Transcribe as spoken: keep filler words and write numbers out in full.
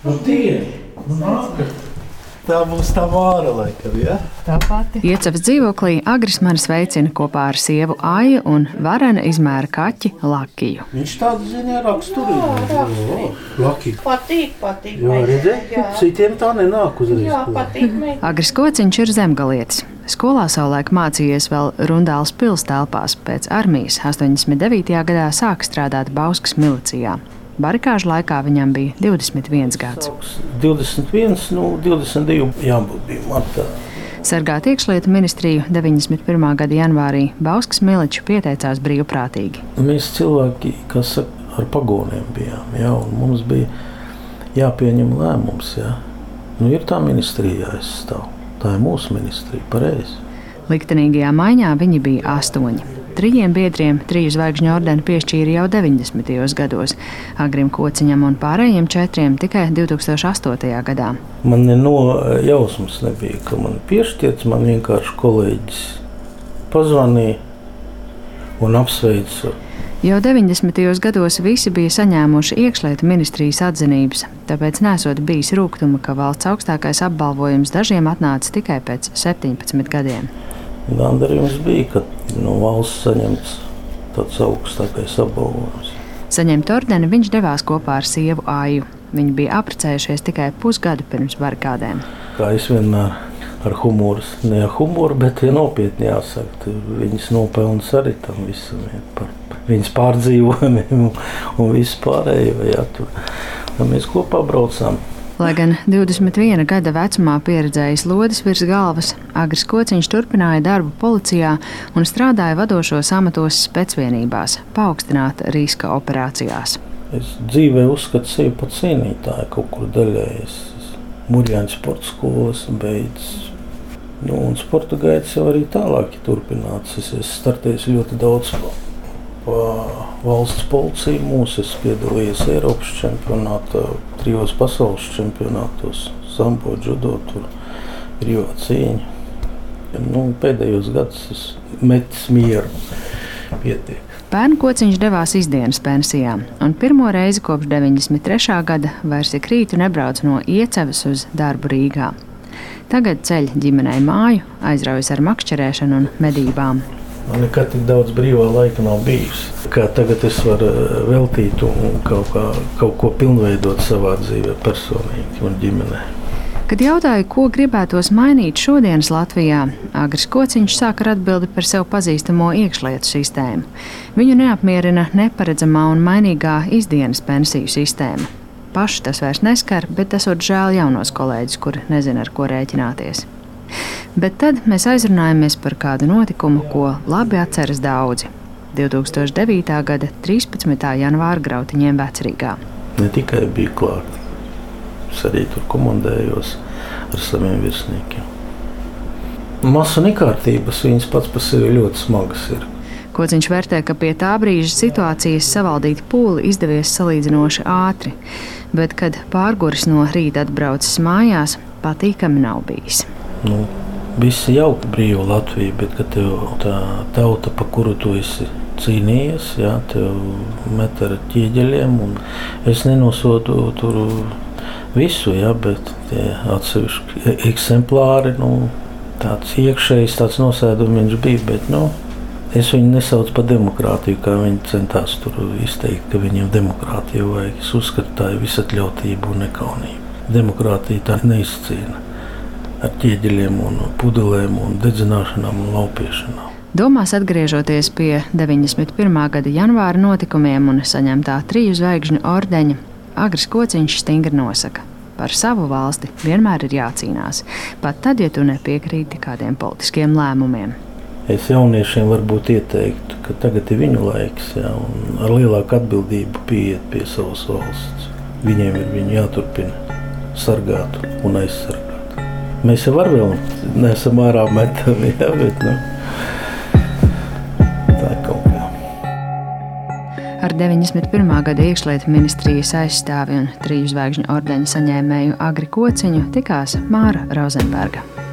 Nu, tie, nu, nākat. Tā būs tā Māra, laikam, ja? Tā pati. Iecevas dzīvoklī Agris mani sveicina kopā ar sievu Aiju un varena izmēra kaķi Lakiju. Viņš tādu ziņā raksturīgi. Jā, raksturīgi. Lakiju. Patīk, patīk. Jā, redzēt, citiem tā nenāk uzreiz. Jā, patīk. Agris Kociņš ir zemgalietis. Skolā savulaik mācījies vēl Rundāles pils telpās. Pēc armijas astoņdesmit devītajā gadā sāka strādāt Bauskas milicijā. Barikāžu laikā viņam bija divdesmit viens gads. divdesmit viens, nu, divdesmit divi jābūt bija martā. Sargāt iekšlietu ministriju deviņdesmit pirmā gada janvārī Bauskas miliči pieteicās brīvprātīgi. Mēs cilvēki, kas saka, ar pagoniem bijām, jā, un mums bija jāpieņem lēmums, jā. Nu, ir tā ministrija jāizstāv. Tā ir mūsu ministrija, pareizi. Liktenīgajā maiņā viņi bija astoņi. Trijiem biedriem triju zvaigžņu ordeni piešķīra jau deviņdesmitajos gados, Agrim Kociņam un pārējiem četriem tikai divtūkstoš astotajā gadā. Man no jausmas nebija, ka man piešķirts, man vienkārši kolēģis pazvanīja un apsveica. Jau deviņdesmitajos gados visi bija saņēmuši iekšlietu ministrijas atzinības, tāpēc nesot bijis rūgtuma, ka valsts augstākais apbalvojums dažiem atnāca tikai pēc septiņpadsmit gadiem. Gandarījums bija, ka no valsts saņemts tāds augstākais apbalvojums. Saņemt ordeni viņš devās kopā ar sievu Aiju. Viņi bija apprecējušies tikai pusgadu pirms barikādēm. Kā es vienmēr ar humoru, ne ar humoru, bet ja nopietni jāsaka, viņas nopelnas arī tam visam, ja, par viņas pārdzīvojumiem un visu pārējo. Ja, tur. Un mēs kopā braucām. Lai gan divdesmit viena gada vecumā pieredzējis lodes virs galvas, Agris Kociņš turpināja darbu policijā un strādāja vadošos amatos specvienībās, paaugstināta riska operācijās. Es dzīvē uzskatu sevi par cienītāju kaut kur daļējies. Murjāņu sporta skolas beidzis. Nu, un sporta gaitas jau arī tālāk turpināts. Es esmu startējis ļoti daudz pa valsts policiju. Mūsu es piedalījos Eiropas čempionātā, trijos pasaules čempionātos, sambo, judo, tur brīvā cīņa. Nu, pēdējos gadus es metis mieru pietiek. Pērn Kociņš devās izdienas pensijā, un pirmo reizi kopš deviņdesmit trešā gada vairs ik rītu nebrauc no Iecevas uz darbu Rīgā. Tagad ceļ ģimenei māju, aizraujas ar makšķerēšanu un medībām. Man nekad tik daudz brīvā laika nav bijis. Kā tagad es varu veltīt un kaut, kā, kaut ko pilnveidot savā dzīvē personīgi un ģimenē. Kad jautāju, ko gribētos mainīt šodienas Latvijā, Agris Kociņš sāk ar atbildi par sev pazīstamo iekšlietu sistēmu. Viņu neapmierina neparedzamā un mainīgā izdienas pensiju sistēma. Paši tas vairs neskar, bet esot žēl jaunos kolēģus, kuri nezina, ar ko rēķināties. Bet tad mēs aizrunājamies par kādu notikumu, ko labi atceras daudzi. divtūkstoš devītā gada trīspadsmitā janvāra grautiņiem Vecrīgā. Ne tikai bija klāt. Es arī tur komandējos ar saviem virsniekiem. Masu nekārtības viņas pats par sevi ļoti smagas ir. Kociņš vērtē, ka pie tā brīža situācijas savaldīt pūli izdevies salīdzinoši ātri, bet, kad pārguris no rīta atbraucis mājās, patīkami nav bijis. Nu, visi jauka brīva Latvija, bet kad tev tā tauta, pa kuru tu esi cīnījies, jā, tev met ar ķieģeļiem, un es nenosodu tur visu, jā, bet tie atsevišķi eksemplāri, nu, tāds iekšējs tāds nosēdumi viņš bija, bet, nu, es viņu nesaucu par demokrātiju, kā viņi centās tur izteikt, ka viņiem demokrātiju vajag. Es uzskatu, tā ir visatļautība un nekaunība. Demokrātija tā neizcīna ar ķieģeļiem un pudelēm un dedzināšanām un laupiešanām. Domās atgriežoties pie deviņdesmit pirmā gada janvāra notikumiem un saņemtā triju zvaigžņu ordeņa, Agris Kociņš stingri nosaka: par savu valsti vienmēr ir jācīnās, pat tad, ja tu nepiekrīti kādiem politiskiem lēmumiem. Es jauniešiem varbūt ieteiktu, ka tagad ir viņu laiks, jā, un ar lielāku atbildību pieiet pie savas valsts. Viņiem ir viņu jāturpina sargāt un aizsargāt. Mēs jau ar vēl neesam ārā metami, jā, bet, nu, tā kaut kā. Ar deviņdesmit pirmā gada iekšlietu ministrijas aizstāvi un triju zvaigžņu ordeņa saņēmēju Agri Kociņu tikās Māra Rozenberga.